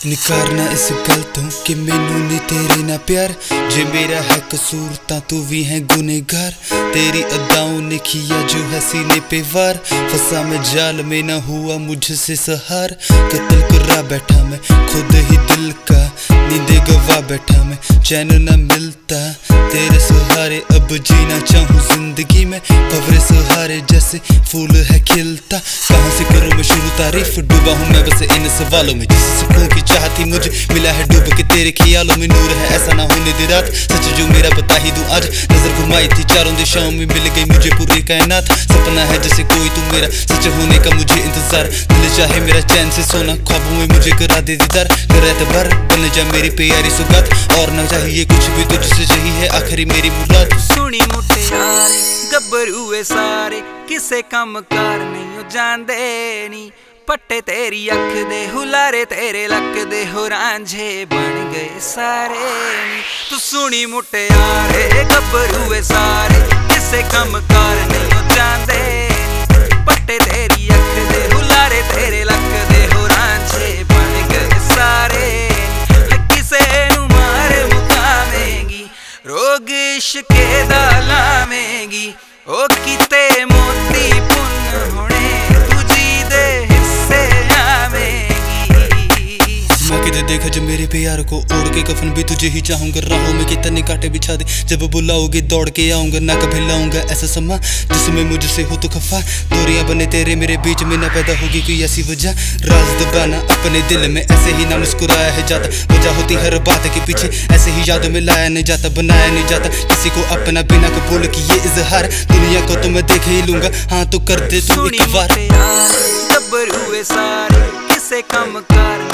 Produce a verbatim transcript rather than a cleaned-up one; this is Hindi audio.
निकारना इस गल तो कि मैनू ने तेरे ना प्यार। जे मेरा है कसूर ता तू भी है गुनेगार। तेरी अदाओं ने किया जो है सीने पे वार। फंसा मैं जाल में ना हुआ मुझसे सहार। कत्ल करा बैठा मैं खुद ही दिल का। नींदे गवा बैठा मैं चैन न मिलता तेरे सहारे। अब जीना चाहूँ जिंदगी में भंवरे सहारे जैसे फूल है खिलता। कहाँ से करूँ मैं शुरू तारीफ, डूबा हूँ मैं बस इन सवालों में। जिस सुकून की चाहती मुझे मिला है डूब के तेरे ख्यालों में। नूर है ऐसा ना होने दे रात, सच जो मेरा बता ही दूं आज। नजर घुमाई थी चारों दिशाओं में मिल गई मुझे पूरी कायनात। सपना है जैसे कोई तू मेरा, सच होने का मुझे इंतजार। दिल चाहे मेरा चैन से सोना, ख्वाबों में मुझे करा दे दीदार। कर एतबार बन जा मेरी प्यारी सुगात, और ना चाहिए कुछ भी तुझसे चाहिए आखिरी मेरी मुराद। सुनी मुटियारे गब्बरू सारे किसे कम कार नहीं जांदे नी। पट्टे तेरी अख दे हुलारे तेरे लक दे हो रांझे बन गए सारे नी। तू सुनी मुटियारे गब्बरू सारे किसे कम कार नहीं जांदे नी। पट्टे तेरी अख दे हुलारे तेरे लक दे हो रांझे बन गए सारे नी। किसे नू मार मुकावेंगी रोग इश्के दा लावेंगी। ओ किते मोती पुन होने तुझी दे हिस्से आवेंगी। किते देखा जो मेरे प्यार को ओढ़ के कफन भी तुझे ही चाहूंगा। राहों में कितने कांटे बिछा दे जब बुलाओगे दौड़ के आऊंगा। ना कभी लाऊंगा ऐसा समा जिसमें मुझसे हो तो खफा। दूरियां बने तेरे मेरे बीच में ना पैदा होगी कोई ऐसी वजह। राज दबाना अपने दिल में ऐसे ही ना मुस्कुराया है जाता। वजह होती हर बात के पीछे ऐसे ही यादों में लाया नहीं जाता। बनाया नहीं जाता किसी को अपना बिना कबूल किए इजहार। दुनिया को तो मैं देख ही लूंगा, हाँ तो कर दे तू एक बार। गब्बरू सारे किसे कम कार